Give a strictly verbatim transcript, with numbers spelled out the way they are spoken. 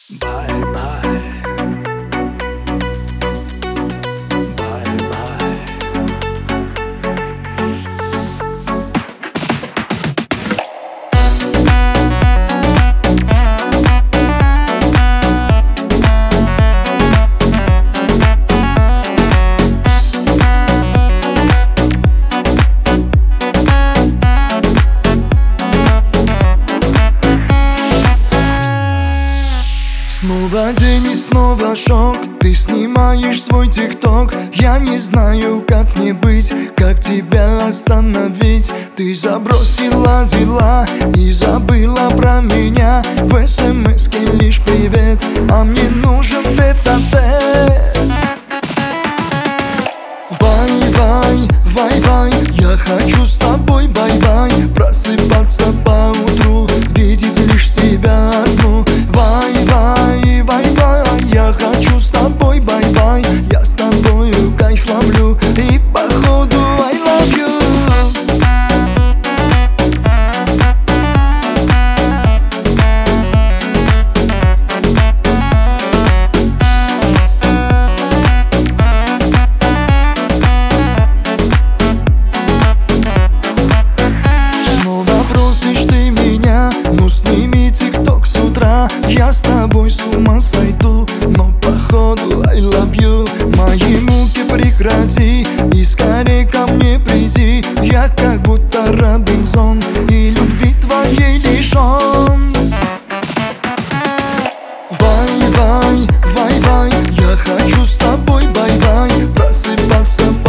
Bye-bye. Bye-bye. Снова день и снова шок. Ты снимаешь свой тикток. Я не знаю, как мне быть, как тебя остановить. Ты забросила дела и забыла про меня. В смс-ке лишь привет, а мне нужен тет-а-тет. Вай-вай, вай-вай, я хочу с тобой бай-бай. Просыпаться поутру, видеть лишь тебя одну. Вай-вай, вай-вай, я хочу с тобой бай-бай. Я с тобою кайф ловлю и походу I love you. Просишь ты меня, ну сними тикток с утра. Я с тобой с ума сойду, но походу I love you. Мои муки прекрати и скорей ко мне приди. Я как будто Робинзон и любви твоей лишен. Вай-вай, вай-вай, я хочу с тобой бай-бай. Просыпаться